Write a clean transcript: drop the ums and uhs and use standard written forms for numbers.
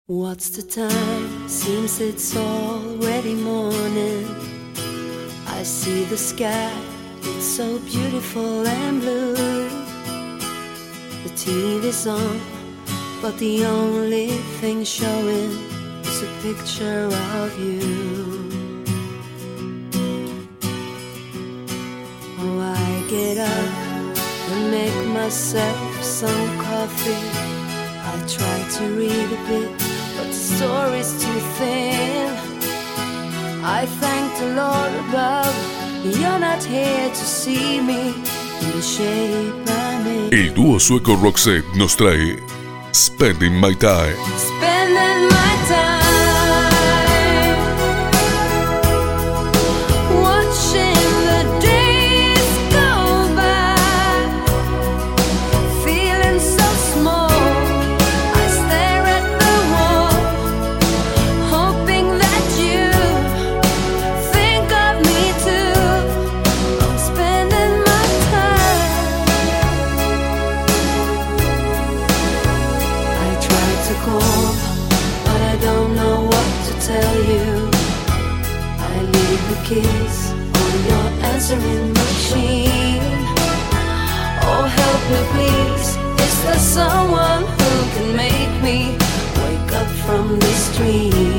What's the time? Seems it's already morning. I see the sky, it's so beautiful and blue. The TV's on, but the only thing showing is a picture of you. Oh, I get up and make myself some coffee. I try to read a bit, but the story's too thin. I thank the Lord above, you're not here to see me in the shape I'm in. El dúo sueco Roxette nos trae Spending My Time. Spending my time watching the days go by, feeling so small. I stare at the wall, hoping that you think of me too. I'm spending my time. I try to call, but I don't know what to tell you. I leave the keys on your answering machine. Oh, help me please, is there someone who can make me wake up from this dream?